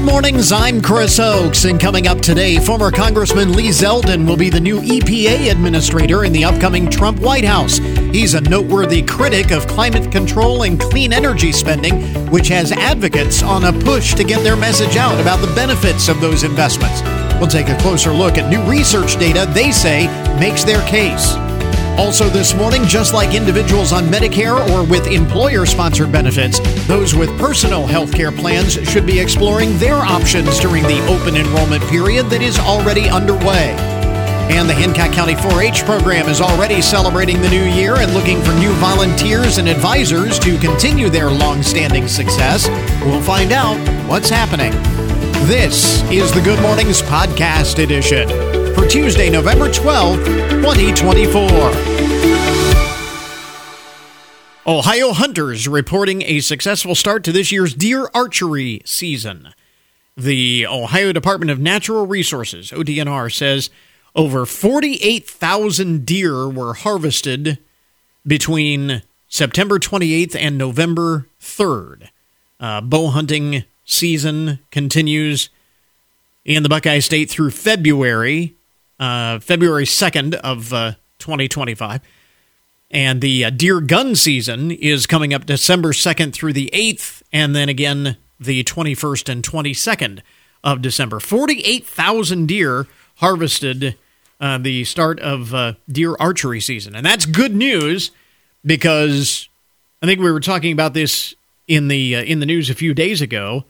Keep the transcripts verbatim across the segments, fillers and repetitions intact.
Good mornings, I'm Chris Oakes, and coming up today, former Congressman Lee Zeldin will be the new E P A administrator in the upcoming Trump White House. He's a noteworthy critic of climate control and clean energy spending, which has advocates on a push to get their message out about the benefits of those investments. We'll take a closer look at new research data they say makes their case. Also this morning, just like individuals on Medicare or with employer-sponsored benefits, those with personal health care plans should be exploring their options during the open enrollment period that is already underway. And the Hancock County four H program is already celebrating the new year and looking for new volunteers and advisors to continue their long-standing success. We'll find out what's happening. This is the Good Mornings Podcast Edition for Tuesday, November twelfth, twenty twenty-four. Ohio hunters reporting a successful start to this year's deer archery season. The Ohio Department of Natural Resources, O D N R, says over forty-eight thousand deer were harvested between September twenty-eighth and November third. Uh, bow hunting season continues in the Buckeye State through February, uh, February second of uh, twenty twenty-five. And the uh, deer gun season is coming up December second through the eighth, and then again the twenty-first and twenty-second of December. forty-eight thousand deer harvested uh, the start of uh, deer archery season. And that's good news because I think we were talking about this in the uh, in the news a few days ago.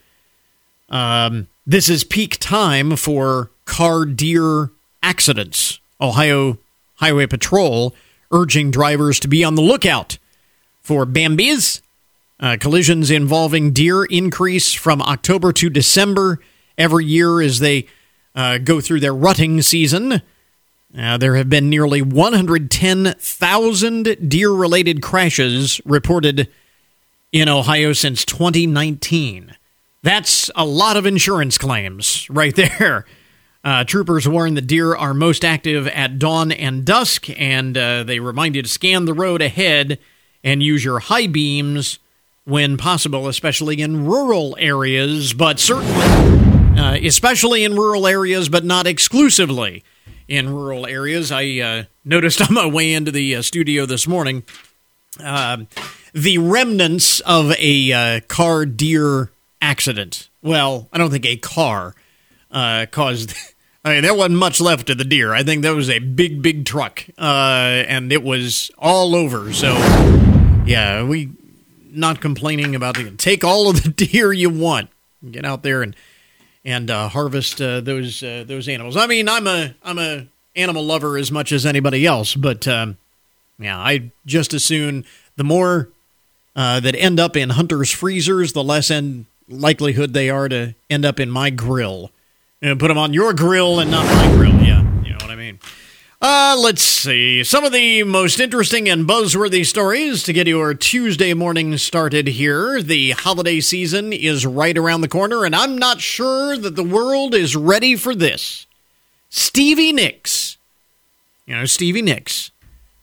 Um, this is peak time for car deer accidents. Ohio Highway Patrol urging drivers to be on the lookout for Bambis. Uh, collisions involving deer increase from October to December every year as they uh, go through their rutting season. Uh, there have been nearly one hundred ten thousand deer-related crashes reported in Ohio since twenty nineteen. That's a lot of insurance claims right there. Uh, troopers warn that deer are most active at dawn and dusk, and uh, they remind you to scan the road ahead and use your high beams when possible, especially in rural areas, but certainly, uh, especially in rural areas, but not exclusively in rural areas. I uh, noticed on my way into the uh, studio this morning uh, the remnants of a uh, car deer accident. Well, I don't think a car uh, caused... I mean, there wasn't much left of the deer. I think that was a big, big truck, uh, and it was all over. So, yeah, we not complaining about it. Take all of the deer you want. Get out there and and uh, harvest uh, those uh, those animals. I mean, I'm a I'm a animal lover as much as anybody else, but um, yeah, I just as soon the more uh, that end up in hunters' freezers, the less end likelihood they are to end up in my grill. And put them on your grill and not my grill. Yeah, you know what I mean. Uh, let's see. Some of the most interesting and buzzworthy stories to get your Tuesday morning started here. The holiday season is right around the corner, and I'm not sure that the world is ready for this. Stevie Nicks. You know, Stevie Nicks.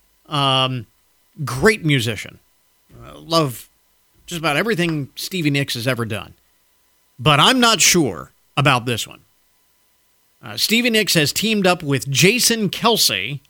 Um, great musician. Uh, love just about everything Stevie Nicks has ever done. But I'm not sure about this one. Uh, Stevie Nicks has teamed up with Jason Kelce,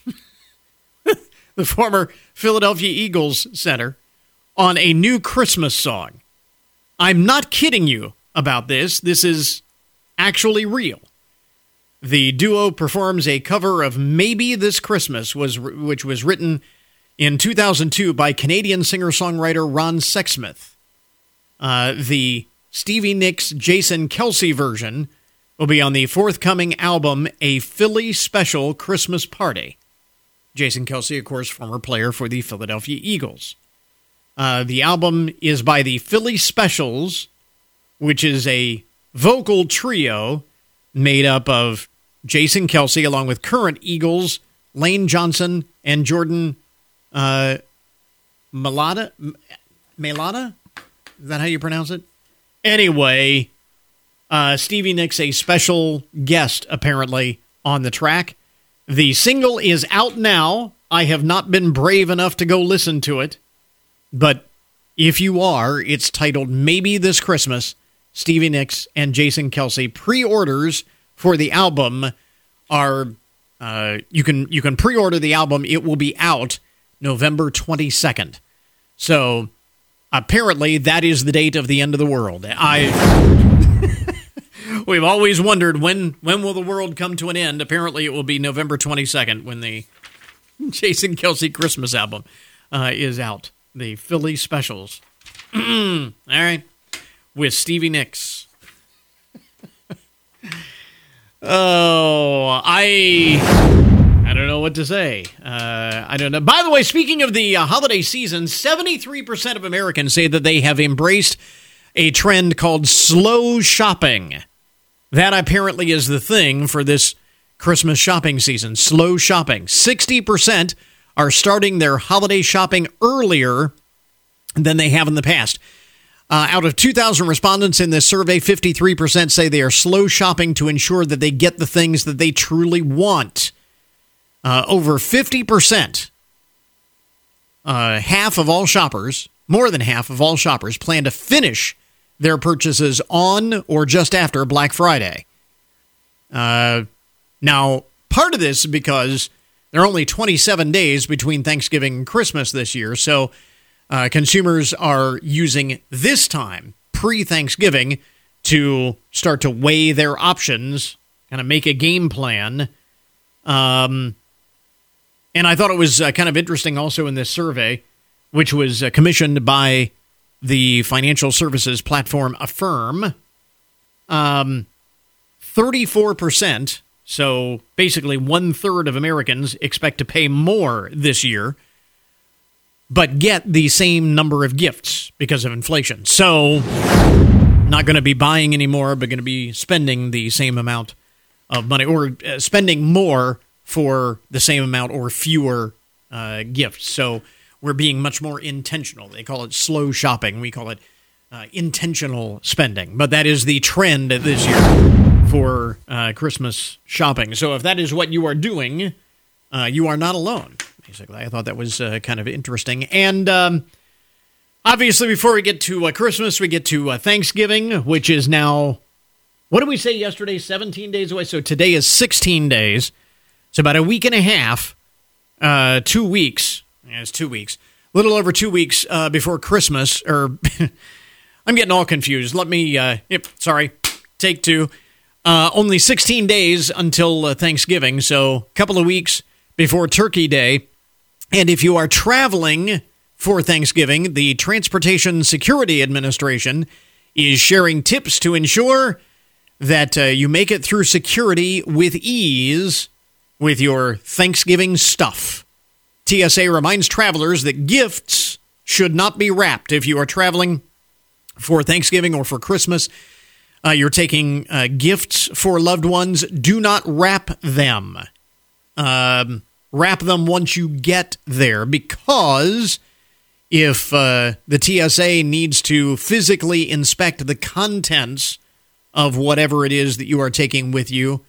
the former Philadelphia Eagles center, on a new Christmas song. I'm not kidding you about this. This is actually real. The duo performs a cover of Maybe This Christmas, was which was written in two thousand two by Canadian singer-songwriter Ron Sexsmith. Uh, the Stevie Nicks Jason Kelce version will be on the forthcoming album, A Philly Special Christmas Party. Jason Kelce, of course, former player for the Philadelphia Eagles. Uh, the album is by the Philly Specials, which is a vocal trio made up of Jason Kelce, along with current Eagles, Lane Johnson, and Jordan uh, Mailata? Mailata? Is that how you pronounce it? Anyway... Uh, Stevie Nicks, a special guest, apparently, on the track. The single is out now. I have not been brave enough to go listen to it. But if you are, it's titled Maybe This Christmas, Stevie Nicks and Jason Kelce. Pre-orders for the album are, uh, you can you can pre-order the album. It will be out November twenty-second. So apparently that is the date of the end of the world. I We've always wondered when when will the world come to an end. Apparently it will be November twenty-second when the Jason Kelce Christmas album uh, is out. The Philly Specials. All right. With Stevie Nicks. oh, I I don't know what to say. Uh, I don't know. By the way, speaking of the uh, holiday season, seventy-three percent of Americans say that they have embraced a trend called slow shopping. That apparently is the thing for this Christmas shopping season. Slow shopping. sixty percent are starting their holiday shopping earlier than they have in the past. Uh, out of two thousand respondents in this survey, fifty-three percent say they are slow shopping to ensure that they get the things that they truly want. Uh, over fifty percent, uh, half of all shoppers, more than half of all shoppers, plan to finish their purchases on or just after Black Friday. Uh, now, part of this is because there are only twenty-seven days between Thanksgiving and Christmas this year, so Uh, consumers are using this time, pre-Thanksgiving, to start to weigh their options, kind of make a game plan. Um, and I thought it was uh, kind of interesting also in this survey, which was uh, commissioned by the financial services platform Affirm. Um, thirty-four percent, so basically one-third of Americans expect to pay more this year, but get the same number of gifts because of inflation. So, not going to be buying anymore, but going to be spending the same amount of money, or uh, spending more for the same amount or fewer uh, gifts. So, we're being much more intentional. They call it slow shopping. We call it uh, intentional spending. But that is the trend this year for uh, Christmas shopping. So, if that is what you are doing, uh, you are not alone. Basically, I thought that was uh, kind of interesting. And um, obviously, before we get to uh, Christmas, we get to uh, Thanksgiving, which is now, what did we say yesterday? seventeen days away. So today is sixteen days. It's about a week and a half, uh, two weeks. Yeah, it's two weeks. A little over two weeks uh, before Christmas. Or I'm getting all confused. Let me, uh, yep, sorry, take two. Uh, only sixteen days until uh, Thanksgiving, so a couple of weeks before Turkey Day. And if you are traveling for Thanksgiving, the Transportation Security Administration is sharing tips to ensure that uh, you make it through security with ease with your Thanksgiving stuff. T S A reminds travelers that gifts should not be wrapped. If you are traveling for Thanksgiving or for Christmas, uh, you're taking uh, gifts for loved ones, do not wrap them. Um... Wrap them once you get there, because if uh, the T S A needs to physically inspect the contents of whatever it is that you are taking with you,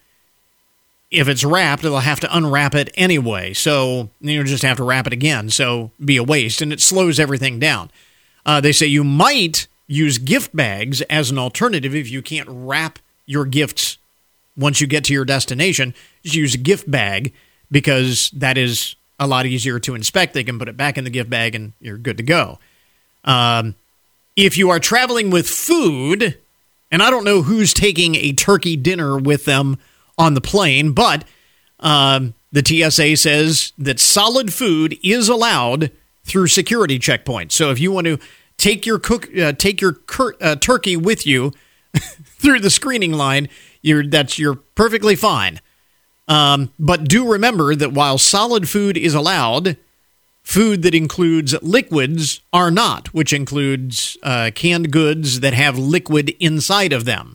if it's wrapped, they'll have to unwrap it anyway. So you just have to wrap it again. So be a waste, and it slows everything down. Uh, they say you might use gift bags as an alternative if you can't wrap your gifts once you get to your destination. Just use a gift bag, because that is a lot easier to inspect. They can put it back in the gift bag and you're good to go. Um, if you are traveling with food, and I don't know who's taking a turkey dinner with them on the plane, but um, the T S A says that solid food is allowed through security checkpoints. So if you want to take your cook, uh, take your cur- uh, turkey with you through the screening line, you're that's you're perfectly fine. Um, but do remember that while solid food is allowed, food that includes liquids are not, which includes uh, canned goods that have liquid inside of them.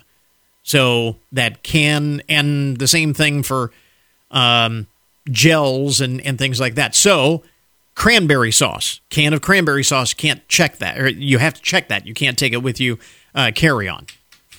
So that can, and the same thing for um, gels and, and things like that. So cranberry sauce, can of cranberry sauce, can't check that. Or you have to check that. You can't take it with you, uh, carry on.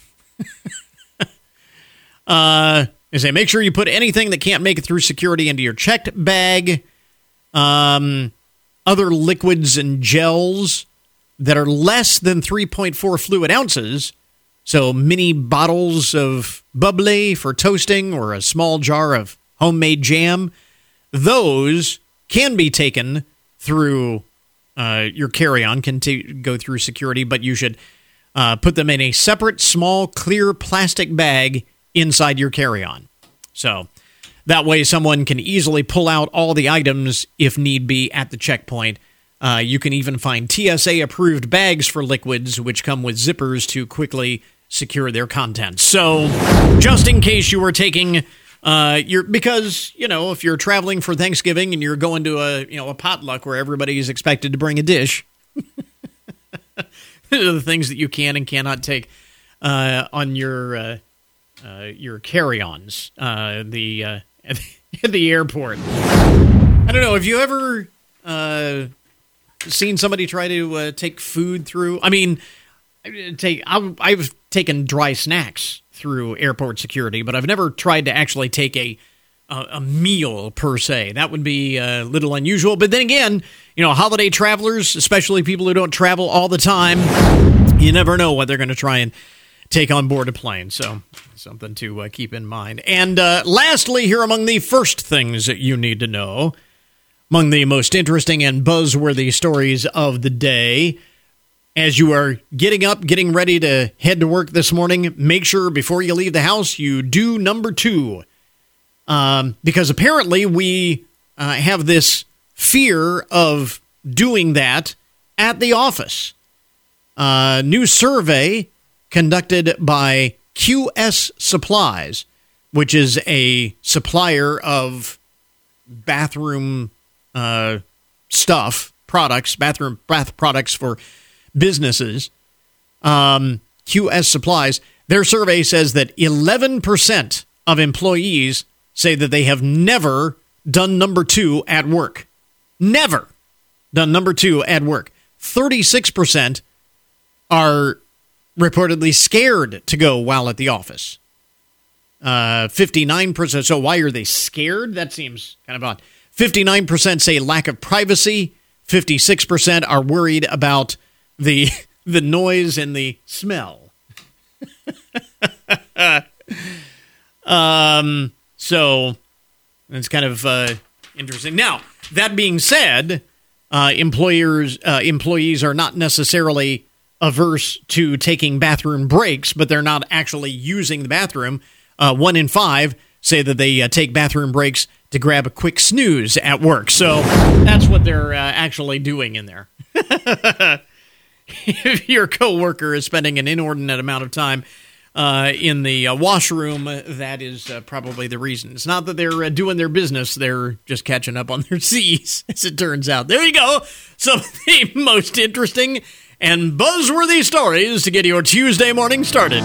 uh... They say make sure you put anything that can't make it through security into your checked bag. Um, other liquids and gels that are less than three point four fluid ounces, So mini bottles of bubbly for toasting or a small jar of homemade jam, those can be taken through uh, your carry-on, can t- go through security, but you should uh, put them in a separate, small, clear plastic bag inside your carry-on. So that way someone can easily pull out all the items if need be at the checkpoint. Uh, you can even find T S A-approved bags for liquids, which come with zippers to quickly secure their contents. So just in case you were taking... Uh, you're because, you know, if you're traveling for Thanksgiving and you're going to a, you know, a potluck where everybody is expected to bring a dish, these are the things that you can and cannot take uh, on your uh, uh, your carry-ons uh, the uh, at the airport. I don't know. Have you ever uh, seen somebody try to uh, take food through? I mean, take I've, I've taken dry snacks through airport security, but I've never tried to actually take a a, a meal per se. That would be a little unusual. But then again, you know, holiday travelers, especially people who don't travel all the time, you never know what they're going to try and take on board a plane. So something to uh, keep in mind. And uh, lastly, here among the first things that you need to know, among the most interesting and buzzworthy stories of the day, as you are getting up, getting ready to head to work this morning, make sure before you leave the house you do number two. Um, because apparently we uh, have this fear of doing that at the office. A new survey conducted by Q S Supplies, which is a supplier of bathroom uh, stuff, products, bathroom bath products for businesses, um, Q S Supplies, their survey says that eleven percent of employees say that they have never done number two at work. Never done number two at work. thirty-six percent are reportedly scared to go while at the office. Uh, fifty-nine percent, so why are they scared? That seems kind of odd. fifty-nine percent say lack of privacy. fifty-six percent are worried about the the noise and the smell. um, so it's kind of uh, interesting. Now, that being said, uh, employers uh, employees are not necessarily averse to taking bathroom breaks, but they're not actually using the bathroom. Uh, one in five say that they uh, take bathroom breaks to grab a quick snooze at work. So that's what they're uh, actually doing in there. If your coworker is spending an inordinate amount of time uh, in the uh, washroom, that is uh, probably the reason. It's not that they're uh, doing their business. They're just catching up on their C's, as it turns out. There you go. Some of the most interesting and buzzworthy stories to get your Tuesday morning started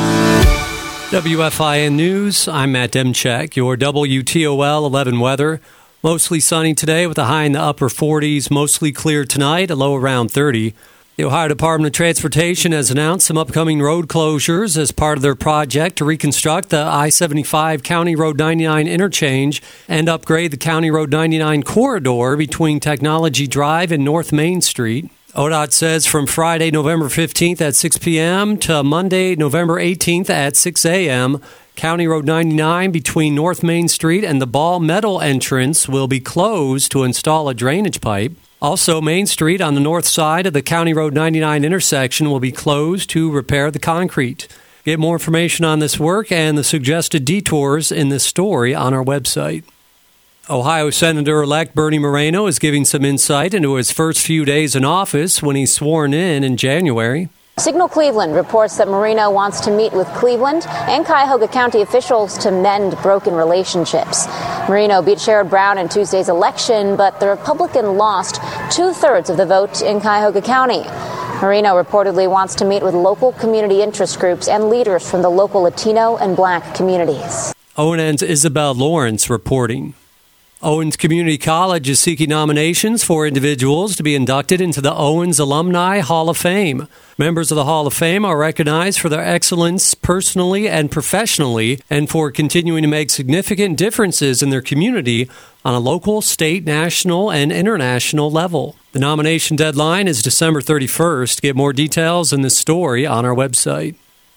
here. W F I N News, I'm Matt Demchek. Your W T O L eleven weather. Mostly sunny today with a high in the upper forties. Mostly clear tonight, a low around thirty. The Ohio Department of Transportation has announced some upcoming road closures as part of their project to reconstruct the I seventy-five County Road ninety-nine interchange and upgrade the County Road ninety-nine corridor between Technology Drive and North Main Street. O D O T says from Friday, November fifteenth at six p.m. to Monday, November eighteenth at six a.m., County Road ninety-nine between North Main Street and the Ball Metal entrance will be closed to install a drainage pipe. Also, Main Street on the north side of the County Road ninety-nine intersection will be closed to repair the concrete. Get more information on this work and the suggested detours in this story on our website. Ohio Senator-elect Bernie Moreno is giving some insight into his first few days in office when he's sworn in in January. Signal Cleveland reports that Moreno wants to meet with Cleveland and Cuyahoga County officials to mend broken relationships. Moreno beat Sherrod Brown in Tuesday's election, but the Republican lost two-thirds of the vote in Cuyahoga County. Moreno reportedly wants to meet with local community interest groups and leaders from the local Latino and Black communities. O N N's Isabel Lawrence reporting. Owens Community College is seeking nominations for individuals to be inducted into the Owens Alumni Hall of Fame. Members of the Hall of Fame are recognized for their excellence personally and professionally and for continuing to make significant differences in their community on a local, state, national, and international level. The nomination deadline is December thirty-first. Get more details in this story on our website.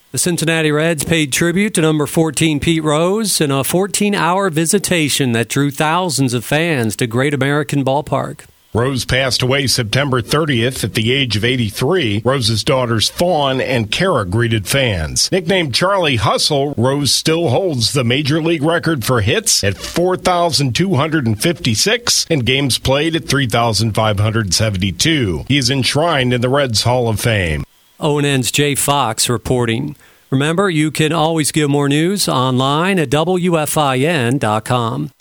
The Cincinnati Reds paid tribute to number fourteen Pete Rose in a fourteen-hour visitation that drew thousands of fans to Great American Ballpark. Rose passed away September thirtieth at the age of eighty-three. Rose's daughters Fawn and Kara greeted fans. Nicknamed Charlie Hustle, Rose still holds the major league record for hits at four thousand two hundred fifty-six and games played at three thousand five hundred seventy-two. He is enshrined in the Reds Hall of Fame. O N N's Jay Fox reporting. Remember, you can always get more news online at W F I N dot com.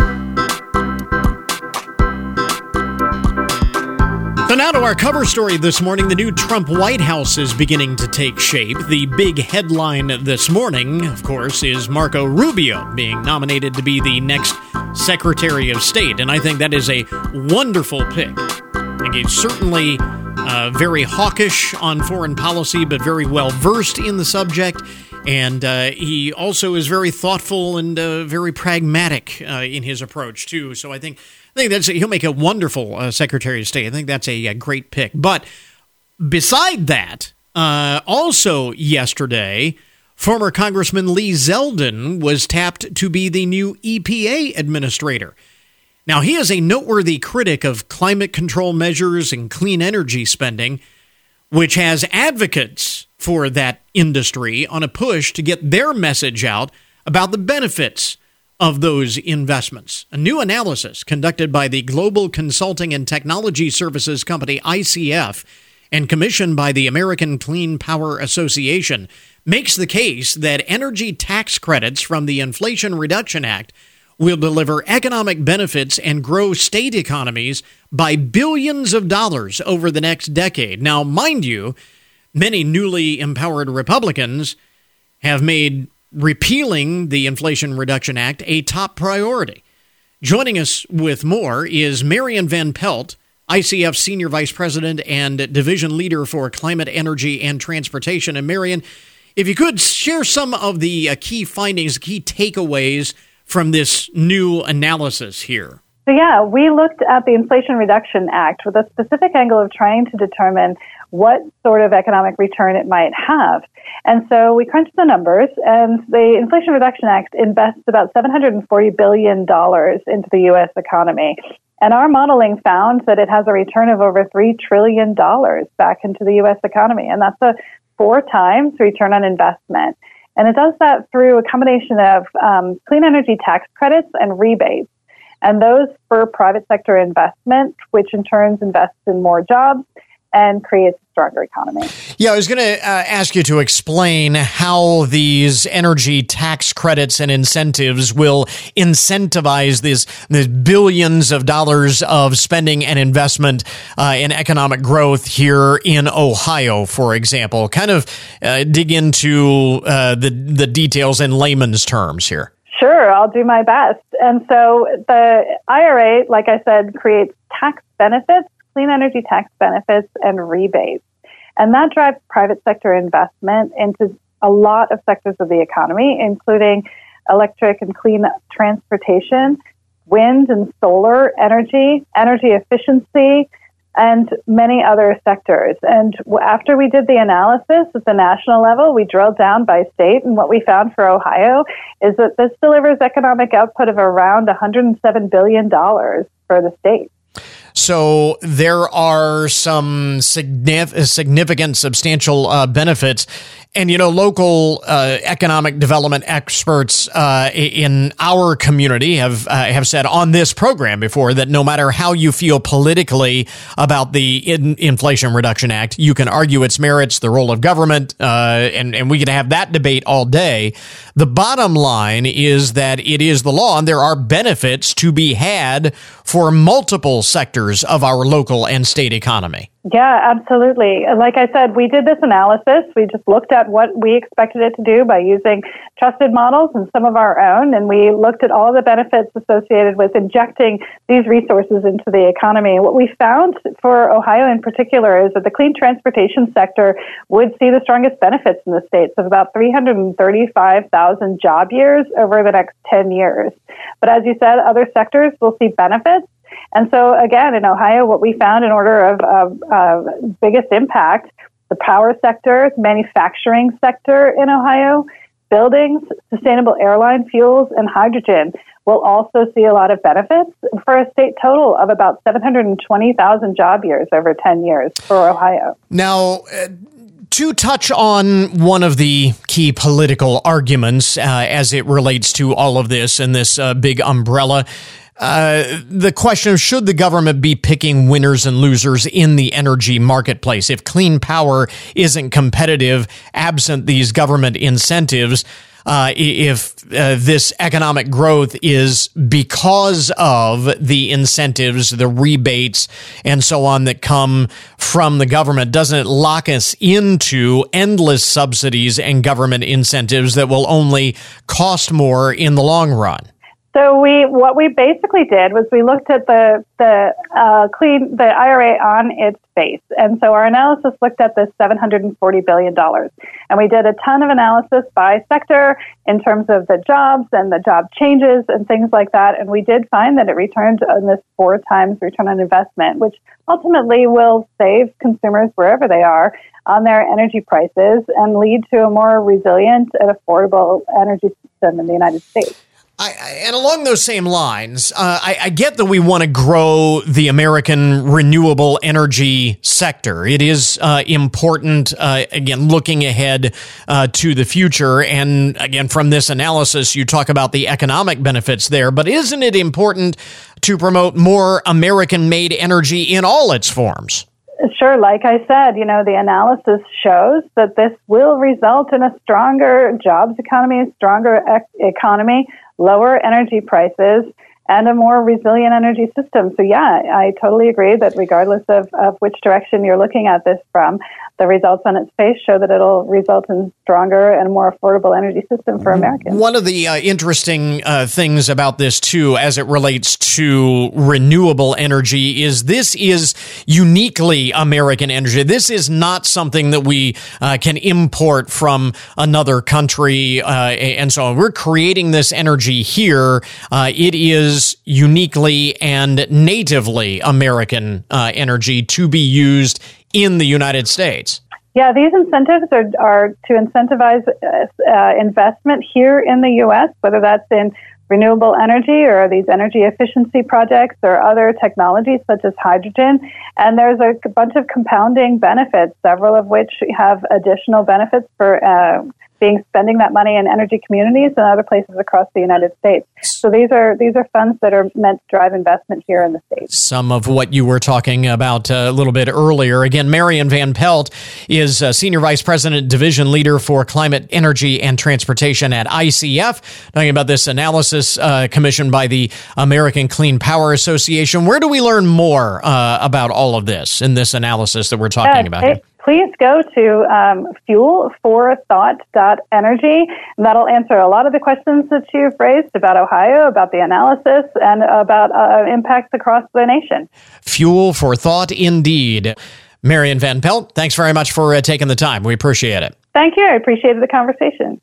So now to our cover story this morning. The new Trump White House is beginning to take shape. The big headline this morning, of course, is Marco Rubio being nominated to be the next Secretary of State. And I think that is a wonderful pick. I think he's certainly uh, very hawkish on foreign policy, but very well versed in the subject. And uh, he also is very thoughtful and uh, very pragmatic uh, in his approach, too. So I think I think that's he'll make a wonderful uh, Secretary of State. I think that's a, a great pick. But beside that, uh, also yesterday, former Congressman Lee Zeldin was tapped to be the new E P A administrator. Now, he is a noteworthy critic of climate control measures and clean energy spending, which has advocates for that industry on a push to get their message out about the benefits of those investments. A new analysis conducted by the Global Consulting and Technology Services company I C F and commissioned by the American Clean Power Association makes the case that energy tax credits from the Inflation Reduction Act will deliver economic benefits and grow state economies by billions of dollars over the next decade. Now, mind you, many newly empowered Republicans have made repealing the Inflation Reduction Act a top priority. Joining us with more is Marian Van Pelt, I C F Senior Vice President and Division Leader for Climate, Energy, and Transportation. And Marian, if you could share some of the uh, key findings, key takeaways from this new analysis here. So yeah, we looked at the Inflation Reduction Act with a specific angle of trying to determine what sort of economic return it might have. And so we crunched the numbers, and the Inflation Reduction Act invests about seven hundred forty billion dollars into the U S economy. And our modeling found that it has a return of over three trillion dollars back into the U S economy. And that's a four times return on investment. And it does that through a combination of um, clean energy tax credits and rebates. And those for private sector investment, which in turn invests in more jobs and creates a stronger economy. Yeah, I was going to uh, ask you to explain how these energy tax credits and incentives will incentivize these, these billions of dollars of spending and investment uh, in economic growth here in Ohio, for example. Kind of uh, dig into uh, the, the details in layman's terms here. Sure, I'll do my best. And so the I R A, like I said, creates tax benefits, clean energy tax benefits, and rebates. And that drives private sector investment into a lot of sectors of the economy, including electric and clean transportation, wind and solar energy, energy efficiency, and many other sectors. And after we did the analysis at the national level, we drilled down by state, and what we found for Ohio is that this delivers economic output of around one hundred seven billion dollars for the state. So there are some significant, substantial uh, benefits. And, you know, local uh, economic development experts uh, in our community have uh, have said on this program before that no matter how you feel politically about the in- Inflation Reduction Act, you can argue its merits, the role of government, uh, and, and we can have that debate all day. The bottom line is that it is the law, and there are benefits to be had for multiple sectors of our local and state economy. Yeah, absolutely. Like I said, we did this analysis. We just looked at what we expected it to do by using trusted models and some of our own, and we looked at all the benefits associated with injecting these resources into the economy. And what we found for Ohio in particular is that the clean transportation sector would see the strongest benefits in the states of about three hundred thirty-five thousand job years over the next ten years. But as you said, other sectors will see benefits. And so, again, in Ohio, what we found in order of uh, uh, biggest impact the power sector, manufacturing sector in Ohio, buildings, sustainable airline fuels, and hydrogen will also see a lot of benefits for a state total of about seven hundred twenty thousand job years over ten years for Ohio. Now, uh, to touch on one of the key political arguments uh, as it relates to all of this and this uh, big umbrella, Uh, the question of should the government be picking winners and losers in the energy marketplace? If clean power isn't competitive, absent these government incentives, uh, if uh, this economic growth is because of the incentives, the rebates, and so on that come from the government, doesn't it lock us into endless subsidies and government incentives that will only cost more in the long run? So we, what we basically did was we looked at the the uh, clean the I R A on its face, and so our analysis looked at this seven hundred forty billion dollars, and we did a ton of analysis by sector in terms of the jobs and the job changes and things like that, and we did find that it returned on this four times return on investment, which ultimately will save consumers wherever they are on their energy prices and lead to a more resilient and affordable energy system in the United States. I, I, and along those same lines, uh, I, I get that we want to grow the American renewable energy sector. It is uh, important, uh, again, looking ahead uh, to the future. And again, from this analysis, you talk about the economic benefits there. But isn't it important to promote more American-made energy in all its forms? Sure. Like I said, you know, the analysis shows that this will result in a stronger jobs economy, a stronger ec- economy, lower energy prices, and a more resilient energy system. So, yeah, I totally agree that regardless of, of which direction you're looking at this from, the results on its face show that it'll result in stronger and more affordable energy system for Americans. One of the uh, interesting uh, things about this, too, as it relates to renewable energy, is this is uniquely American energy. This is not something that we uh, can import from another country uh, and so on. We're creating this energy here. Uh, it is uniquely and natively American uh, energy to be used in the United States. Yeah, these incentives are, are to incentivize uh, uh, investment here in the U S, whether that's in renewable energy or these energy efficiency projects or other technologies such as hydrogen. And there's a bunch of compounding benefits, several of which have additional benefits for uh, being spending that money in energy communities and other places across the United States. So these are these are funds that are meant to drive investment here in the States. Some of what you were talking about a little bit earlier. Again, Marion Van Pelt is a Senior Vice President, Division Leader for Climate, Energy, and Transportation at I C F, talking about this analysis uh, commissioned by the American Clean Power Association. Where do we learn more uh, about all of this in this analysis that we're talking uh, about here? Please go to um, fuel for thought dot energy, and that'll answer a lot of the questions that you've raised about Ohio, about the analysis, and about uh, impacts across the nation. Fuel for thought, indeed. Marion Van Pelt, thanks very much for uh, taking the time. We appreciate it. Thank you. I appreciated the conversation.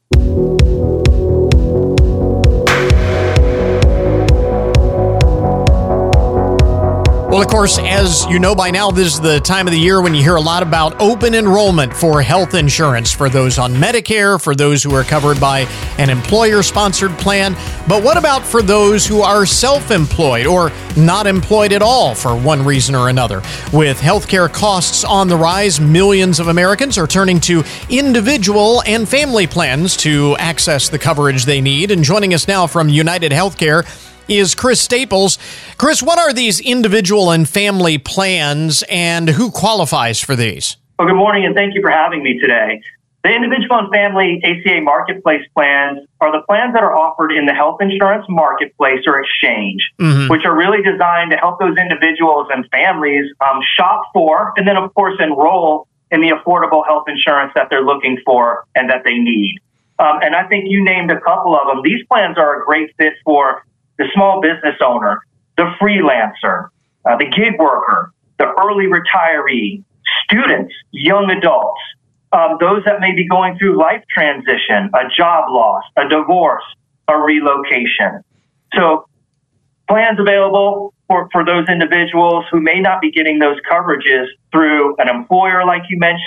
Well, of course, as you know by now, this is the time of the year when you hear a lot about open enrollment for health insurance for those on Medicare, for those who are covered by an employer-sponsored plan. But what about for those who are self-employed or not employed at all for one reason or another? With healthcare costs on the rise, millions of Americans are turning to individual and family plans to access the coverage they need. And joining us now from United Healthcare is Chris Staples. Chris, what are these individual and family plans, and who qualifies for these? Well, good morning, and thank you for having me today. The individual and family A C A marketplace plans are the plans that are offered in the health insurance marketplace or exchange, mm-hmm. which are really designed to help those individuals and families um, shop for, and then, of course, enroll in the affordable health insurance that they're looking for and that they need. Um, and I think you named a couple of them. These plans are a great fit for the small business owner, the freelancer, uh, the gig worker, the early retiree, students, young adults, um, those that may be going through life transition, a job loss, a divorce, a relocation. So plans available for, for those individuals who may not be getting those coverages through an employer, like you mentioned,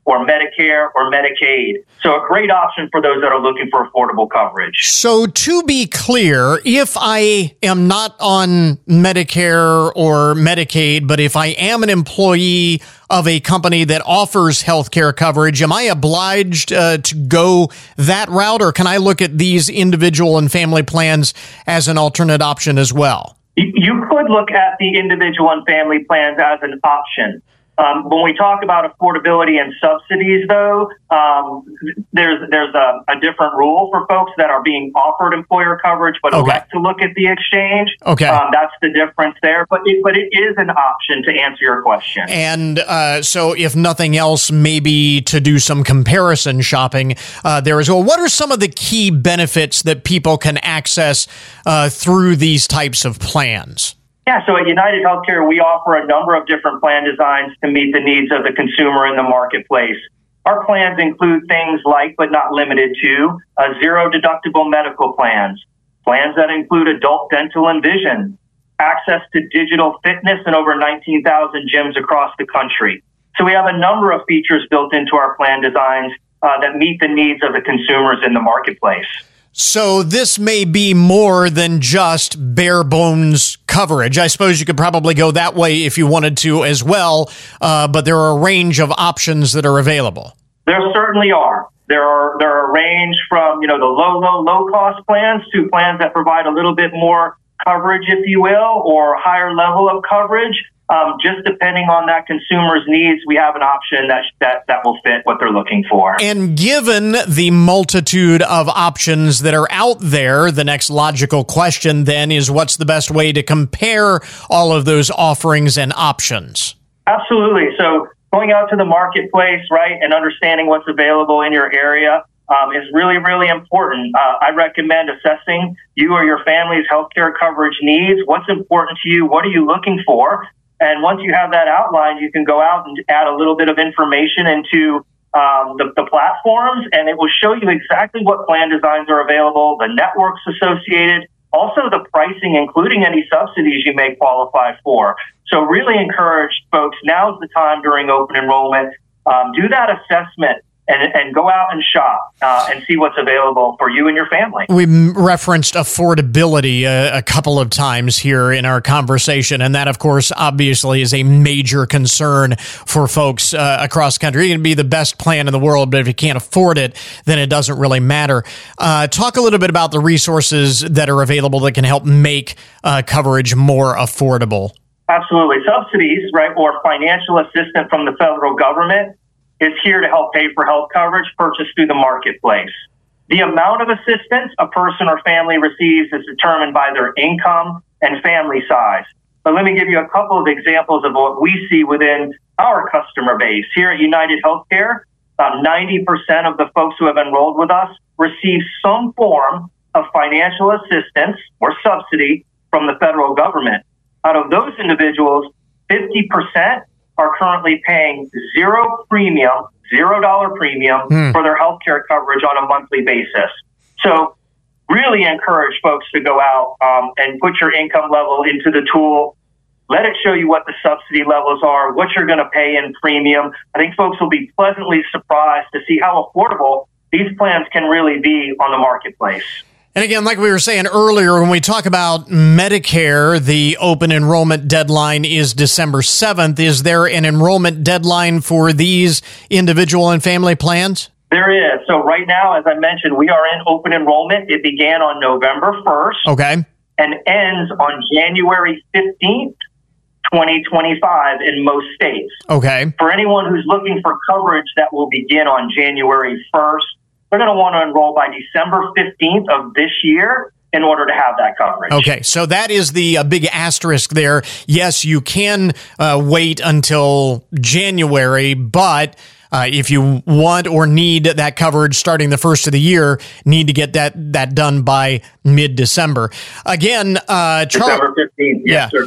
or Medicare or Medicaid. So a great option for those that are looking for affordable coverage. So to be clear, if I am not on Medicare or Medicaid, but if I am an employee of a company that offers healthcare coverage, am I obliged uh, to go that route, or can I look at these individual and family plans as an alternate option as well? You could look at the individual and family plans as an option. Um, when we talk about affordability and subsidies, though, um, there's there's a, a different rule for folks that are being offered employer coverage but okay. elect to look at the exchange. Okay, um, that's the difference there. But it, but it is an option to answer your question. And uh, so, if nothing else, maybe to do some comparison shopping uh, there as well. What are some of the key benefits that people can access uh, through these types of plans? Yeah, so at United Healthcare, we offer a number of different plan designs to meet the needs of the consumer in the marketplace. Our plans include things like, but not limited to, uh, zero deductible medical plans, plans that include adult dental and vision, access to digital fitness in over nineteen thousand gyms across the country. So we have a number of features built into our plan designs uh, that meet the needs of the consumers in the marketplace. So this may be more than just bare bones coverage. I suppose you could probably go that way if you wanted to as well, uh, but there are a range of options that are available. There certainly are. There are there are a range from, you know, the low, low, low cost plans to plans that provide a little bit more coverage, if you will, or higher level of coverage. Um, just depending on that consumer's needs, we have an option that, that that will fit what they're looking for. And given the multitude of options that are out there, the next logical question then is, what's the best way to compare all of those offerings and options? Absolutely. So going out to the marketplace, right, and understanding what's available in your area um, is really, really important. Uh, I recommend assessing you or your family's healthcare coverage needs. What's important to you? What are you looking for? And once you have that outline, you can go out and add a little bit of information into um, the, the platforms, and it will show you exactly what plan designs are available, the networks associated, also the pricing, including any subsidies you may qualify for. So really encourage folks, now's the time during open enrollment, um, do that assessment and, and go out and shop uh, and see what's available for you and your family. We referenced affordability a, a couple of times here in our conversation, and that, of course, obviously is a major concern for folks uh, across the country. You can be the best plan in the world, but if you can't afford it, then it doesn't really matter. Uh, talk a little bit about the resources that are available that can help make uh, coverage more affordable. Absolutely. Subsidies, right, or financial assistance from the federal government is here to help pay for health coverage purchased through the marketplace. The amount of assistance a person or family receives is determined by their income and family size. But let me give you a couple of examples of what we see within our customer base. Here at United Healthcare, about ninety percent of the folks who have enrolled with us receive some form of financial assistance or subsidy from the federal government. Out of those individuals, fifty percent are currently paying zero premium, zero dollar premium hmm. for their healthcare coverage on a monthly basis. So really encourage folks to go out um, and put your income level into the tool. Let it show you what the subsidy levels are, what you're going to pay in premium. I think folks will be pleasantly surprised to see how affordable these plans can really be on the marketplace. And again, like we were saying earlier, when we talk about Medicare, the open enrollment deadline is December seventh. Is there an enrollment deadline for these individual and family plans? There is. So right now, as I mentioned, we are in open enrollment. It began on November first. Okay. And ends on January fifteenth, twenty twenty-five in most states. Okay. For anyone who's looking for coverage that will begin on January first, they're going to want to enroll by December fifteenth of this year in order to have that coverage. Okay, so that is the uh, big asterisk there. Yes, you can uh, wait until January, but uh, if you want or need that coverage starting the first of the year, need to get that, that done by mid-December. Again, uh, Charlie, December fifteenth, yes, yeah. sir, correct.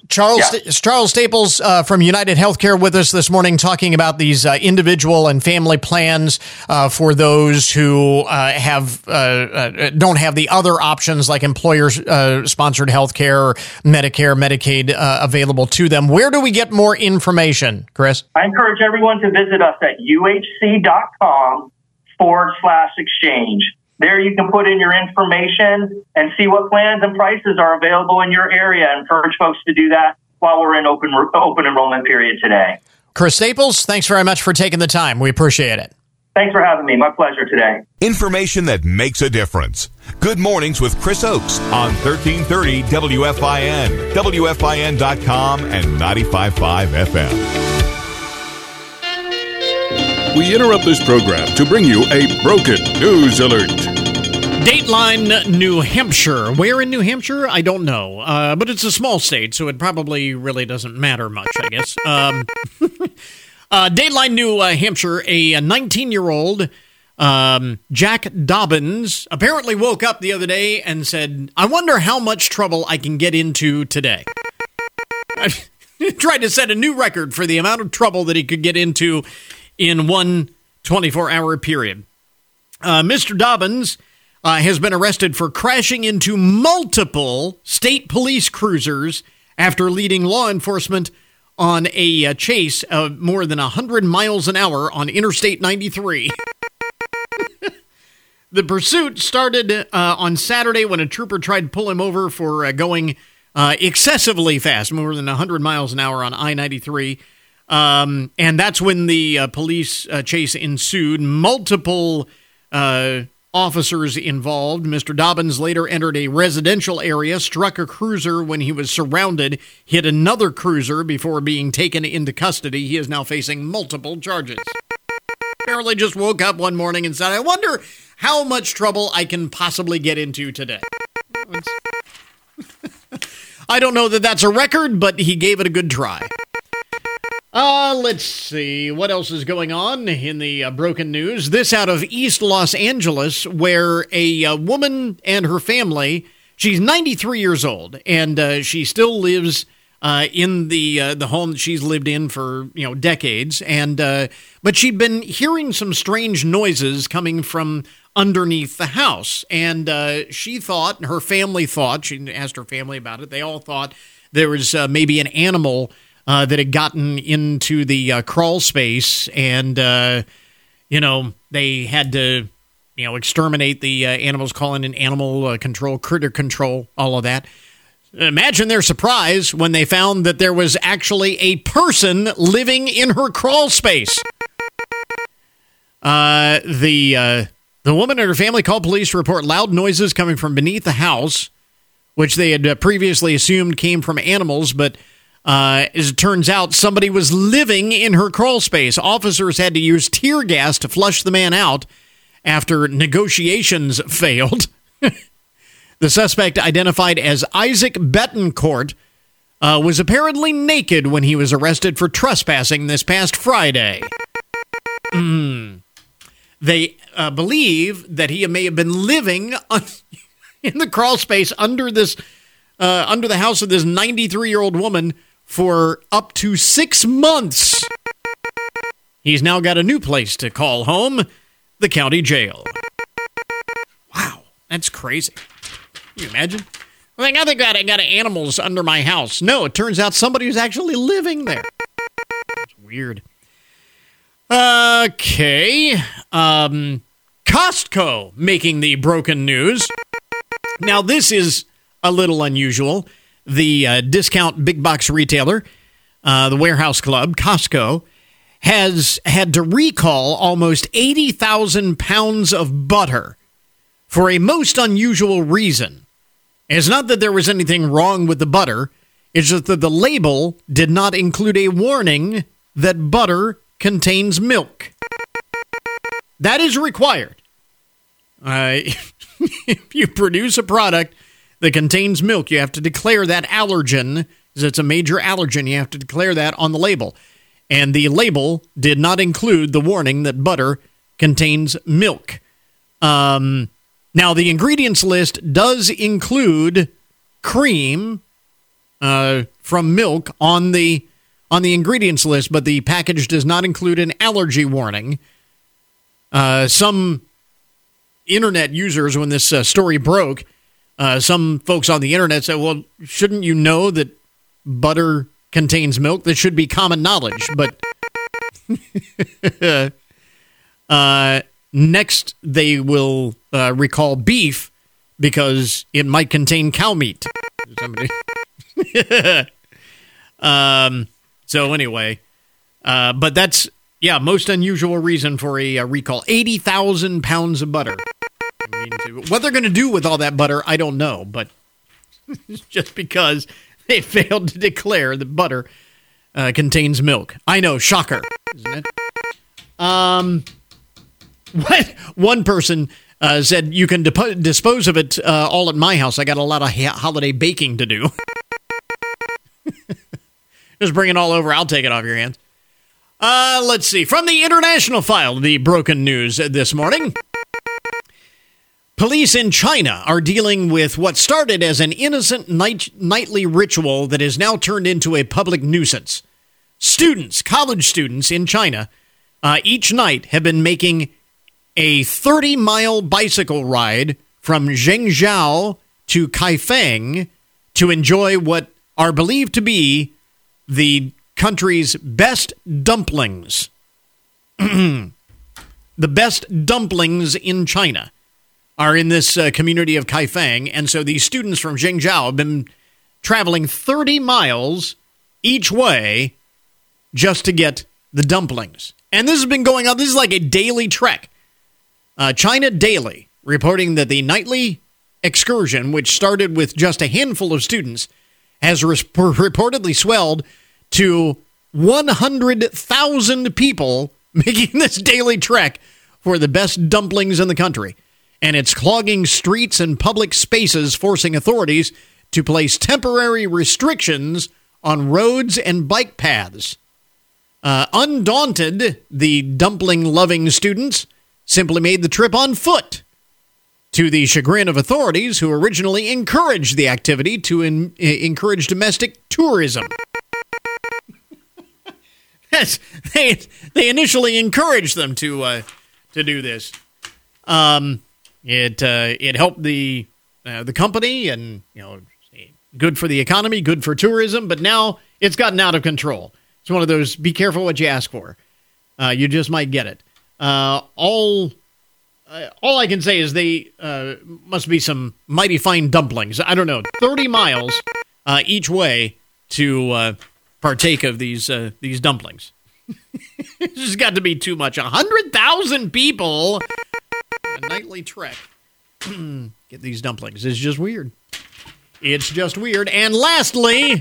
Charles Yeah. Charles Staples uh, from United Healthcare with us this morning, talking about these uh, individual and family plans uh, for those who uh, have uh, uh, don't have the other options like employers uh, sponsored healthcare, Medicare, Medicaid uh, available to them. Where do we get more information, Chris? I encourage everyone to visit us at uhc.com forward slash exchange. There you can put in your information and see what plans and prices are available in your area. I encourage folks to do that while we're in open open enrollment period today. Chris Staples, thanks very much for taking the time. We appreciate it. Thanks for having me. My pleasure today. Information that makes a difference. Good Mornings with Chris Oakes on thirteen thirty W F I N, W F I N dot com, and ninety-five point five F M. We interrupt this program to bring you a broken news alert. Dateline, New Hampshire. Where in New Hampshire? I don't know. Uh, but it's a small state, so it probably really doesn't matter much, I guess. Um, uh, Dateline, New uh, Hampshire, a nineteen-year-old, um, Jack Dobbins, apparently woke up the other day and said, I wonder how much trouble I can get into today. I tried to set a new record for the amount of trouble that he could get into in one twenty-four hour period. Uh, Mister Dobbins uh, has been arrested for crashing into multiple state police cruisers after leading law enforcement on a uh, chase of more than one hundred miles an hour on Interstate ninety-three. The pursuit started uh, on Saturday when a trooper tried to pull him over for uh, going uh, excessively fast, more than one hundred miles an hour on I ninety-three. Um, and that's when the uh, police uh, chase ensued. Multiple uh, officers involved. Mister Dobbins later entered a residential area, struck a cruiser when he was surrounded, hit another cruiser before being taken into custody. He is now facing multiple charges. Apparently just woke up one morning and said, I wonder how much trouble I can possibly get into today. I don't know that that's a record, but he gave it a good try. Uh, let's see. What else is going on in the uh, broken news? This out of East Los Angeles, where a uh, woman and her family, she's ninety-three years old, and uh, she still lives uh, in the uh, the home that she's lived in for, you know, decades. And uh, but she'd been hearing some strange noises coming from underneath the house. And uh, she thought, her family thought, she asked her family about it, they all thought there was uh, maybe an animal Uh, that had gotten into the uh, crawl space, and, uh, you know, they had to, you know, exterminate the uh, animals, calling in animal uh, control, critter control, all of that. Imagine their surprise when they found that there was actually a person living in her crawl space. Uh, the, uh, the woman and her family called police to report loud noises coming from beneath the house, which they had uh, previously assumed came from animals, but Uh, as it turns out, somebody was living in her crawl space. Officers had to use tear gas to flush the man out after negotiations failed. The suspect, identified as Isaac Betancourt, uh, was apparently naked when he was arrested for trespassing this past Friday. Mm. They uh, believe that he may have been living un- in the crawl space under this, uh, under the house of this ninety-three-year-old woman for up to six months. He's now got a new place to call home, the county jail. Wow, that's crazy. Can you imagine? I think I think I got animals under my house. No, it turns out somebody was actually living there. It's weird. Okay. Um, Costco making the broken news. Now, this is a little unusual. The uh, discount big box retailer, uh, the warehouse club, Costco, has had to recall almost eighty thousand pounds of butter for a most unusual reason. And it's not that there was anything wrong with the butter. It's just that the label did not include a warning that butter contains milk. That is required. Uh, if you produce a product that contains milk, you have to declare that allergen, because it's a major allergen. You have to declare that on the label. And the label did not include the warning that butter contains milk. Um, now, the ingredients list does include cream uh, from milk on the on the ingredients list, but the package does not include an allergy warning. Uh, some internet users, when this uh, story broke, uh, some folks on the internet said, well, shouldn't you know that butter contains milk? That should be common knowledge. But uh, next they will uh, recall beef because it might contain cow meat. Somebody. um. So anyway, uh, but that's, yeah, most unusual reason for a, a recall. eighty thousand pounds of butter. I mean, what they're going to do with all that butter, I don't know, but just because they failed to declare that butter uh, contains milk. I know, shocker, isn't it? Um, what one person uh, said, you can dip- dispose of it uh, all at my house. I got a lot of ha- holiday baking to do. Just bring it all over. I'll take it off your hands. Uh, let's see. From the international file, the broken news this morning. Police in China are dealing with what started as an innocent night- nightly ritual that is now turned into a public nuisance. Students, college students in China, uh, each night have been making a thirty-mile bicycle ride from Zhengzhou to Kaifeng to enjoy what are believed to be the country's best dumplings. The best dumplings in China are in this uh, community of Kaifeng, and so these students from Zhengzhou have been traveling thirty miles each way just to get the dumplings. And this has been going on. This is like a daily trek. Uh, China Daily reporting that the nightly excursion, which started with just a handful of students, has re- reportedly swelled to one hundred thousand people making this daily trek for the best dumplings in the country. And it's clogging streets and public spaces, forcing authorities to place temporary restrictions on roads and bike paths. Uh, undaunted, the dumpling-loving students simply made the trip on foot, to the chagrin of authorities who originally encouraged the activity to in, uh, encourage domestic tourism. Yes, they they initially encouraged them to uh, to do this. Um, it uh, it helped the uh, the company, and you know, good for the economy, good for tourism. But now it's gotten out of control. It's one of those, be careful what you ask for. Uh, you just might get it. Uh, all. Uh, all I can say is they uh, must be some mighty fine dumplings. I don't know, thirty miles uh, each way to uh, partake of these uh, these dumplings. This has got to be too much. one hundred thousand people, a nightly trek. Get these dumplings. It's just weird. It's just weird. And lastly,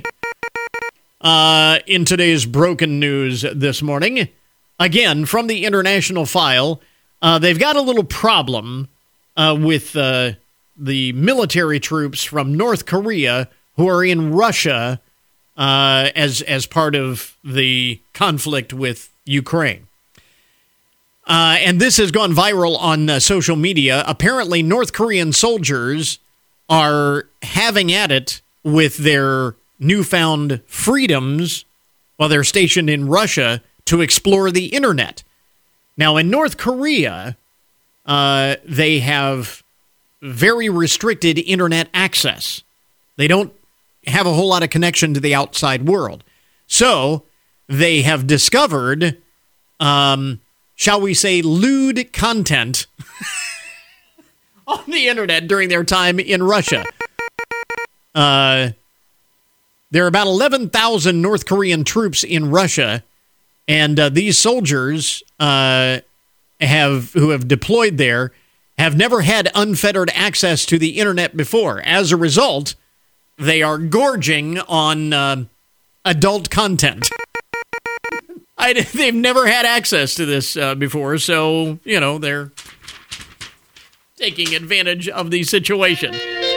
uh, in today's broken news this morning, again, from the international file, Uh, they've got a little problem uh, with uh, the military troops from North Korea who are in Russia uh, as as part of the conflict with Ukraine. Uh, and this has gone viral on uh, social media. Apparently, North Korean soldiers are having at it with their newfound freedoms while they're stationed in Russia to explore the internet. Now, in North Korea, uh, they have very restricted internet access. They don't have a whole lot of connection to the outside world. So they have discovered, um, shall we say, lewd content on the internet during their time in Russia. Uh, there are about eleven thousand North Korean troops in Russia. And uh, these soldiers uh, have who have deployed there have never had unfettered access to the internet before. As a result, they are gorging on uh, adult content. I, they've never had access to this uh, before, so, you know, they're taking advantage of the situation.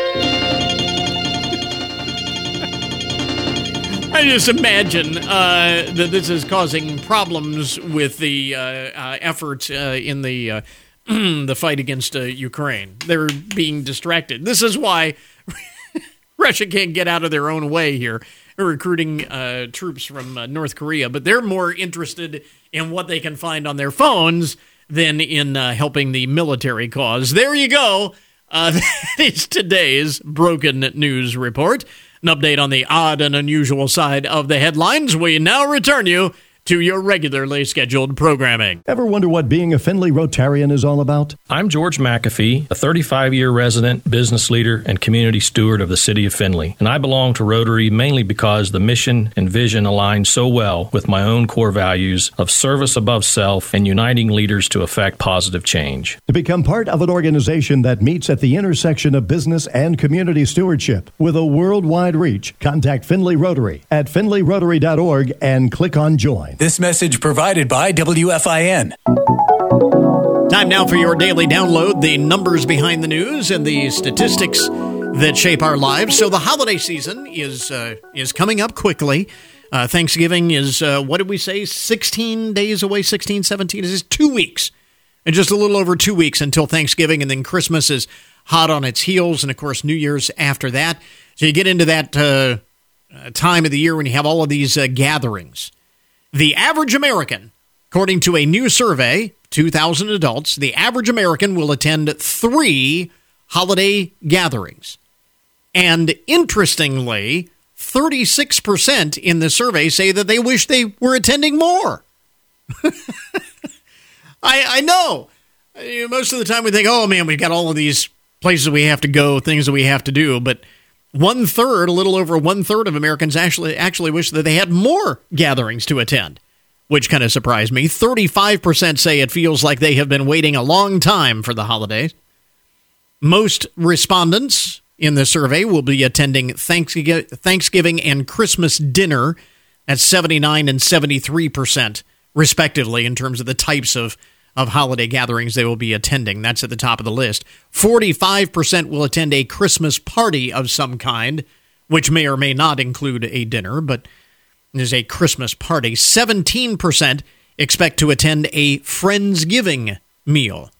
I just imagine uh, that this is causing problems with the uh, uh, efforts uh, in the uh, the fight against uh, Ukraine. They're being distracted. This is why Russia can't get out of their own way here, recruiting uh, troops from uh, North Korea, but they're more interested in what they can find on their phones than in uh, helping the military cause. There you go. Uh, that is today's Broken News Report. An update on the odd and unusual side of the headlines. We now return you to your regularly scheduled programming. Ever wonder what being a Findlay Rotarian is all about? I'm George McAfee, a thirty-five-year resident, business leader, and community steward of the city of Findlay. And I belong to Rotary mainly because the mission and vision align so well with my own core values of service above self and uniting leaders to effect positive change. To become part of an organization that meets at the intersection of business and community stewardship with a worldwide reach, contact Findlay Rotary at findlay rotary dot org and click on Join. This message provided by W F I N. Time now for your daily download, the numbers behind the news and the statistics that shape our lives. So the holiday season is uh, is coming up quickly. Uh, Thanksgiving is, uh, what did we say, sixteen days away, sixteen, seventeen? It is two weeks, and just a little over two weeks until Thanksgiving, and then Christmas is hot on its heels, and of course New Year's after that. So you get into that uh, uh, time of the year when you have all of these uh, gatherings. The average American, according to a new survey, two thousand adults, the average American will attend three holiday gatherings. And interestingly, thirty-six percent in the survey say that they wish they were attending more. I, I know. Most of the time we think, oh man, we've got all of these places we have to go, things that we have to do, but One third, a little over one third of Americans actually actually wish that they had more gatherings to attend, which kind of surprised me. thirty-five percent say it feels like they have been waiting a long time for the holidays. Most respondents in the survey will be attending Thanksgiving and Christmas dinner at seventy-nine and seventy-three percent, respectively, in terms of the types of of holiday gatherings they will be attending. That's at the top of the list. forty-five percent will attend a Christmas party of some kind, which may or may not include a dinner, but there's a Christmas party. seventeen percent expect to attend a Friendsgiving meal.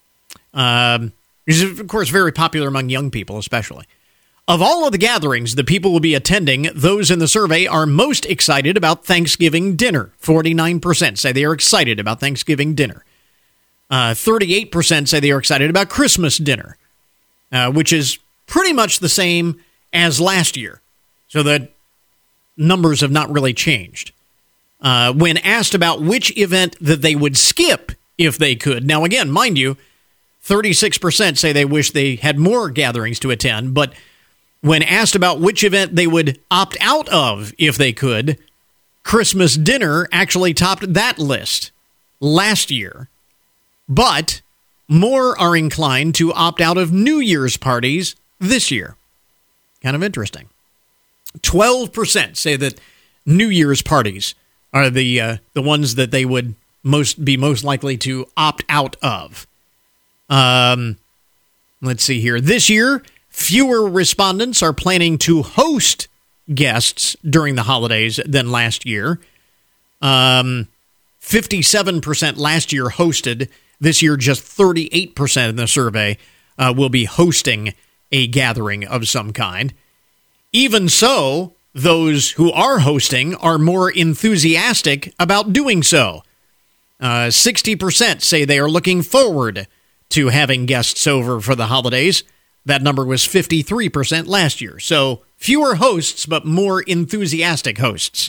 Um, this is, of course, very popular among young people, especially. Of all of the gatherings the people will be attending, those in the survey are most excited about Thanksgiving dinner. forty-nine percent say they are excited about Thanksgiving dinner. Uh, thirty-eight percent say they are excited about Christmas dinner, uh, which is pretty much the same as last year. So the numbers have not really changed. Uh, when asked about which event that they would skip if they could, now again, mind you, thirty-six percent say they wish they had more gatherings to attend, but when asked about which event they would opt out of if they could, Christmas dinner actually topped that list last year. But more are inclined to opt out of New Year's parties this year. Kind of interesting. twelve percent say that New Year's parties are the uh, the ones that they would most be most likely to opt out of. Um, let's see here. This year, fewer respondents are planning to host guests during the holidays than last year. Um, fifty-seven percent last year hosted. This year, just thirty-eight percent in the survey uh, will be hosting a gathering of some kind. Even so, those who are hosting are more enthusiastic about doing so. Uh, sixty percent say they are looking forward to having guests over for the holidays. That number was fifty-three percent last year. So fewer hosts, but more enthusiastic hosts.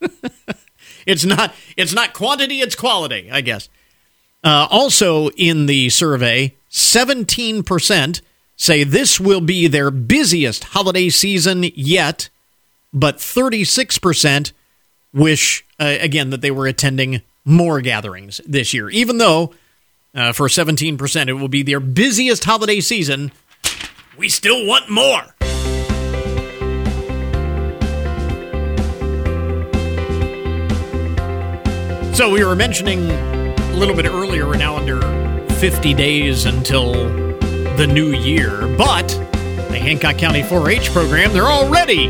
It's not it's not quantity, it's quality, I guess. Uh, also in the survey, seventeen percent say this will be their busiest holiday season yet, but thirty-six percent wish, uh, again, that they were attending more gatherings this year. Even though, uh, for seventeen percent, it will be their busiest holiday season, we still want more. So we were mentioning a little bit earlier, we're now under fifty days until the new year, but the Hancock County four H program, they're already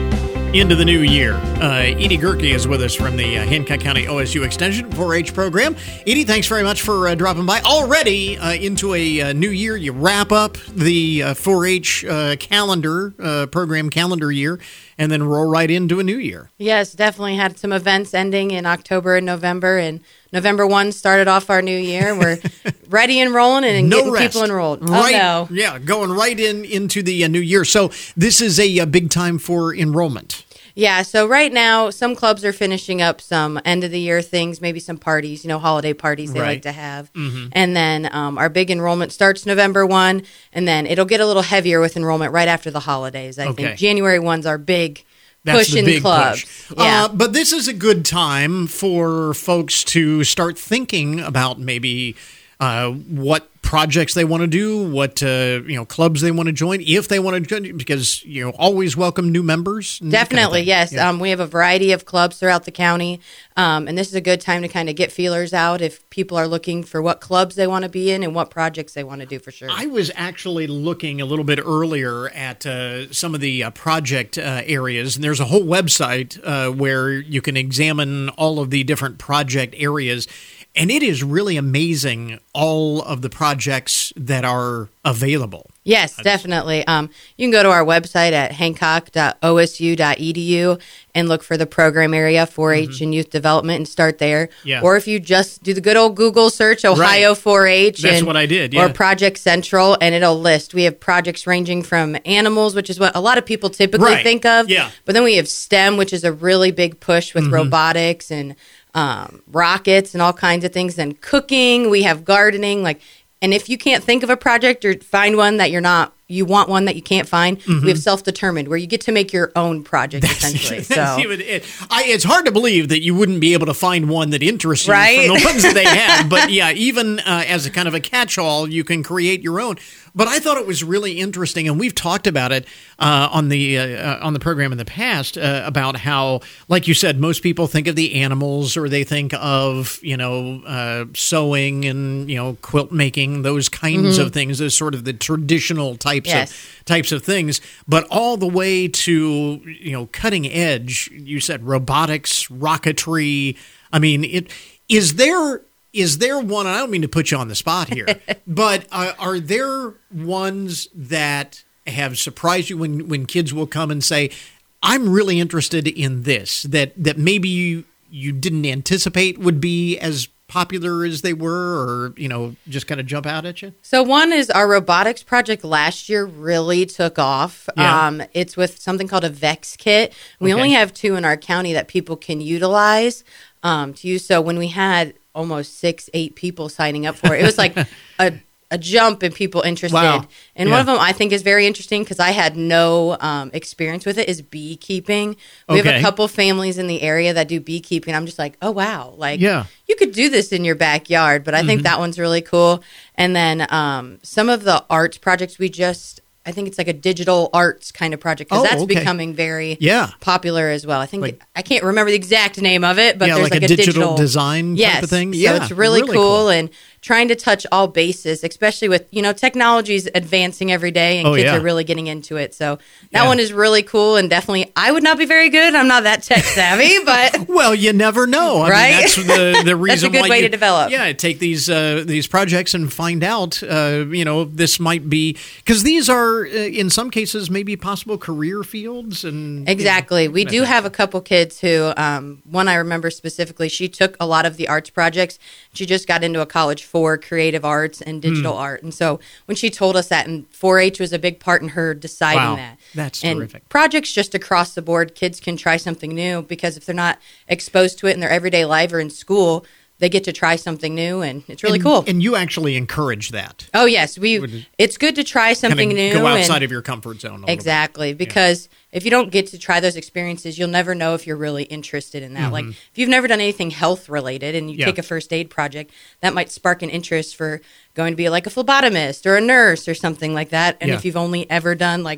into the new year. Uh, Edie Gerke is with us from the uh, Hancock County O S U Extension four H program. Edie, thanks very much for uh, dropping by. Already uh, into a uh, new year, you wrap up the uh, four H uh, calendar, uh, program calendar year, and then roll right into a new year. Yes, definitely had some events ending in October and November, and November first started off our new year. We're ready and rolling and no getting rest. people enrolled. Right, oh, no. Yeah, going right in into the uh, new year. So this is a, a big time for enrollment. Yeah, so right now, some clubs are finishing up some end-of-the-year things, maybe some parties, you know, holiday parties they right. like to have. Mm-hmm. And then um, our big enrollment starts November first, and then it'll get a little heavier with enrollment right after the holidays. I okay. think January first is our big That's push the in big clubs. Push. Yeah. Uh, but this is a good time for folks to start thinking about maybe uh, what projects they want to do, what uh, you know clubs they want to join, if they want to join, because you know always welcome new members. Definitely, kind of yes. Yeah. Um, we have a variety of clubs throughout the county, um, and this is a good time to kind of get feelers out if people are looking for what clubs they want to be in and what projects they want to do for sure. I was actually looking a little bit earlier at uh, some of the uh, project uh, areas, and there's a whole website uh, where you can examine all of the different project areas. And it is really amazing, all of the projects that are available. Yes, definitely. Um, you can go to our website at hancock dot o s u dot e d u and look for the program area, four H mm-hmm. and youth development, and start there. Yeah. Or if you just do the good old Google search, Ohio right. four H. That's and, what I did, yeah. Or Project Central, and it'll list. We have projects ranging from animals, which is what a lot of people typically right. think of. Yeah. But then we have STEM, which is a really big push with mm-hmm. robotics and um, rockets and all kinds of things. And cooking, we have gardening, like. And if you can't think of a project or find one that you're not, you want one that you can't find, mm-hmm. we have self-determined where you get to make your own project, that's, essentially. That's so. even, it, I, it's hard to believe that you wouldn't be able to find one that interests you right? from the ones that they have. But yeah, even uh, as a kind of a catch-all, you can create your own. But I thought it was really interesting, and we've talked about it uh, on the uh, on the program in the past uh, about how, like you said, most people think of the animals, or they think of you know uh, sewing and you know quilt making, those kinds mm-hmm. of things, as sort of the traditional types yes. of types of things. But all the way to you know cutting edge, you said robotics, rocketry. I mean, it is there. Is there one, and I don't mean to put you on the spot here, but uh, are there ones that have surprised you when, when kids will come and say, I'm really interested in this, that, that maybe you, you didn't anticipate would be as popular as they were, or, you know, just kind of jump out at you? So one is our robotics project last year really took off. Yeah. Um, it's with something called a VEX kit. We Okay. only have two in our county that people can utilize um, to use. So when we had almost six, eight people signing up for it, it was like a a jump in people interested. Wow. And Yeah. one of them I think is very interesting because I had no um, experience with it is beekeeping. We have Okay. a couple families in the area that do beekeeping. I'm just like, oh, wow. Like, Yeah. you could do this in your backyard, but I think Mhm. that one's really cool. And then um, some of the arts projects we just, I think it's like a digital arts kind of project because Oh, that's okay. becoming very Yeah. popular as well. I think, Like- I can't remember the exact name of it, but Yeah, there's like like, a digital design type yes. of thing? So Yeah, it's really, really cool, cool. and trying to touch all bases, especially with, you know, technology's advancing every day and Oh, kids yeah. are really getting into it. So that Yeah. one is really cool, and definitely I would not be very good. I'm not that tech savvy, but Well, you never know. I Right? mean, that's the, the reason That's a good why way you, to develop. Yeah, take these uh, these projects and find out, uh, you know, this might be, because these are, uh, in some cases, maybe possible career fields. and Exactly. you know, we that do kind of have a couple kids who, um, one I remember specifically, she took a lot of the arts projects. She just got into a college for creative arts and digital Mm. art. And so when she told us that, and four H was a big part in her deciding Wow. that. That's and terrific. projects just across the board, kids can try something new because if they're not exposed to it in their everyday life or in school, they get to try something new, and it's really and, cool. And you actually encourage that. Oh, yes. we. Would- It's good to try something Kinda new. Go outside and- of your comfort zone. A little Exactly, because if you don't get to try those experiences, you'll never know if you're really interested in that. Mhm. Like, if you've never done anything health related and you Yeah. take a first aid project, that might spark an interest for going to be like a phlebotomist or a nurse or something like that. And Yeah. if you've only ever done like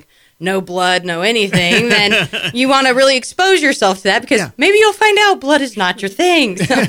no blood, no anything, then you want to really expose yourself to that because yeah. maybe you'll find out blood is not your thing. So.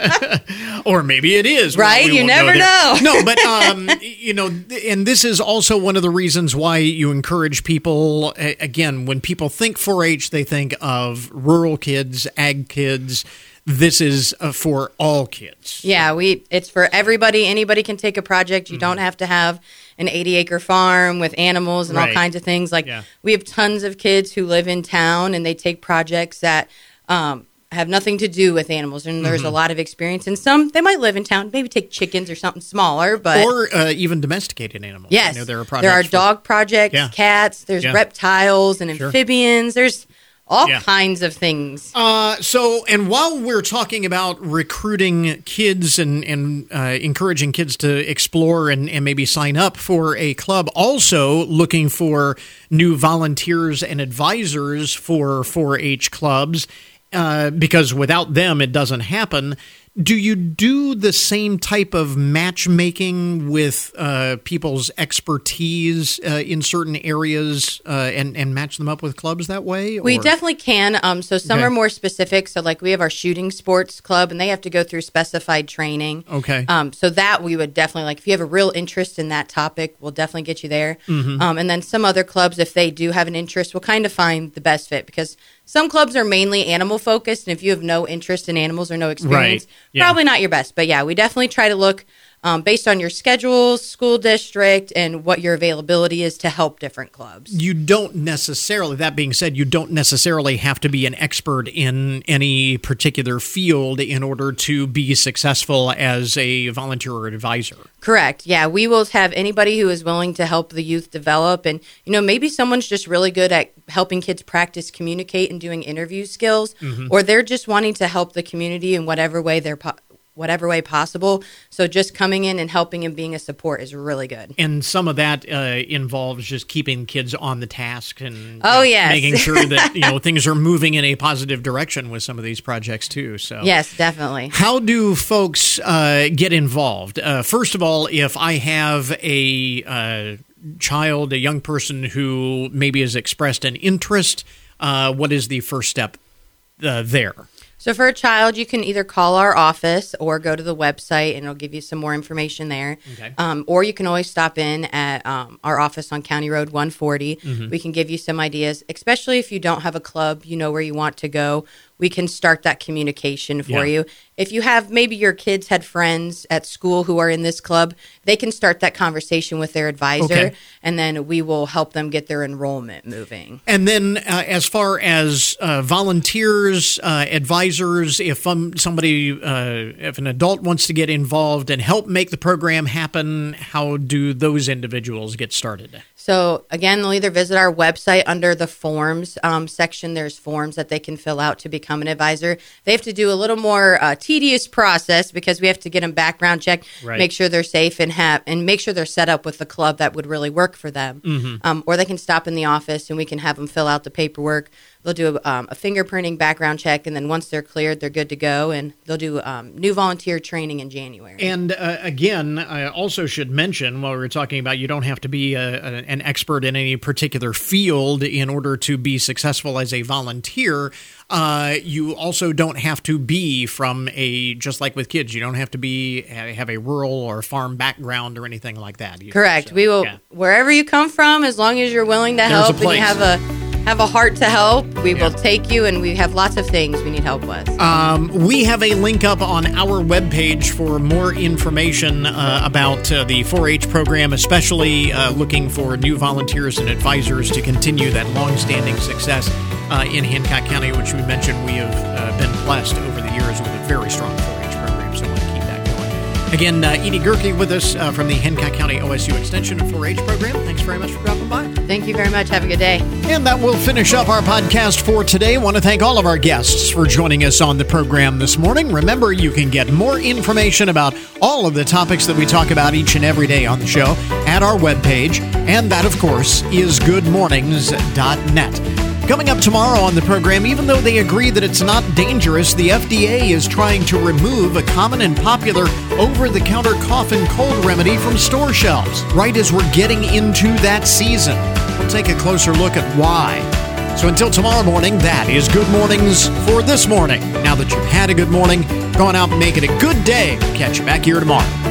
Or maybe it is. Right? You never know. No, but, um, you know, and this is also one of the reasons why you encourage people, again, when people think four H, they think of rural kids, ag kids. This is uh, for all kids. Yeah, we. It's for everybody. Anybody can take a project. You mm-hmm. don't have to have an eighty-acre farm with animals and right. all kinds of things. Like yeah. we have tons of kids who live in town, and they take projects that um, have nothing to do with animals. And there's mm-hmm. a lot of experience. And some, they might live in town, maybe take chickens or something smaller. but Or uh, even domesticated animals. Yes. I know there are, there are for, dog projects, yeah. cats, there's yeah. reptiles and sure. amphibians. There's all yeah. kinds of things. Uh, so, and while we're talking about recruiting kids and, and uh, encouraging kids to explore and, and maybe sign up for a club, also looking for new volunteers and advisors for four H clubs, uh, because without them, it doesn't happen. Do you do the same type of matchmaking with uh, people's expertise uh, in certain areas uh, and, and match them up with clubs that way? Or? We definitely can. Um, so some okay. are more specific. So like we have our shooting sports club, and they have to go through specified training. Okay. Um, so that we would definitely, like if you have a real interest in that topic, we'll definitely get you there. Mm-hmm. Um, and then some other clubs, if they do have an interest, we'll kind of find the best fit because some clubs are mainly animal focused. And if you have no interest in animals or no experience, right. yeah. probably not your best. But yeah, we definitely try to look um, based on your schedule, school district, and what your availability is to help different clubs. You don't necessarily, that being said, you don't necessarily have to be an expert in any particular field in order to be successful as a volunteer or advisor. Correct. Yeah, we will have anybody who is willing to help the youth develop. And, you know, maybe someone's just really good at helping kids practice communicate and doing interview skills, mm-hmm. or they're just wanting to help the community in whatever way they're po- whatever way possible. So just coming in and helping and being a support is really good. And some of that uh, involves just keeping kids on the task and oh, uh, yes. making sure that you know things are moving in a positive direction with some of these projects too. So yes, definitely. How do folks uh, get involved? Uh, first of all, if I have a uh, child, a young person who maybe has expressed an interest, uh, what is the first step uh, there? So for a child, you can either call our office or go to the website, and it'll give you some more information there. Okay. Um, or you can always stop in at um, our office on County Road one forty. Mm-hmm. We can give you some ideas, especially if you don't have a club, you know where you want to go. We can start that communication for Yeah. you. If you have, maybe your kids had friends at school who are in this club, they can start that conversation with their advisor, Okay. and then we will help them get their enrollment moving. And then uh, as far as uh, volunteers, uh, advisors, if um, somebody, uh, if an adult wants to get involved and help make the program happen, how do those individuals get started? So again, they'll either visit our website under the forms um, section. There's forms that they can fill out to become an advisor. They have to do a little more uh, tedious process because we have to get them background checked, Right. make sure they're safe and have, and make sure they're set up with the club that would really work for them. Mm-hmm. Um, or they can stop in the office and we can have them fill out the paperwork. They'll do a, um, a fingerprinting background check, and then once they're cleared, they're good to go. And they'll do um, new volunteer training in January. And uh, again, I also should mention, while we're talking about you don't have to be a, a, an expert in any particular field in order to be successful as a volunteer, uh, you also don't have to be from a, just like with kids, you don't have to be have a rural or farm background or anything like that either. Correct. So, we will, yeah. wherever you come from, as long as you're willing to There's help a and you place. have a have a heart to help, we Yeah. will take you, and we have lots of things we need help with. Um, we have a link up on our webpage for more information uh, about uh, the four H program, especially uh, looking for new volunteers and advisors to continue that long-standing success uh, in Hancock County, which we mentioned we have uh, been blessed over the years with a very strong four H program, so we want to keep that going. Again, uh, Edie Gerke with us uh, from the Hancock County O S U Extension and four H program. Thanks very much for dropping by. Thank you very much. Have a good day. And that will finish up our podcast for today. I want to thank all of our guests for joining us on the program this morning. Remember, you can get more information about all of the topics that we talk about each and every day on the show at our webpage. And that, of course, is good mornings dot net. Coming up tomorrow on the program, even though they agree that it's not dangerous, the F D A is trying to remove a common and popular over-the-counter cough and cold remedy from store shelves, right as we're getting into that season. We'll take a closer look at why. So until tomorrow morning, that is Good Mornings for this morning. Now that you've had a good morning, go on out and make it a good day. We'll catch you back here tomorrow.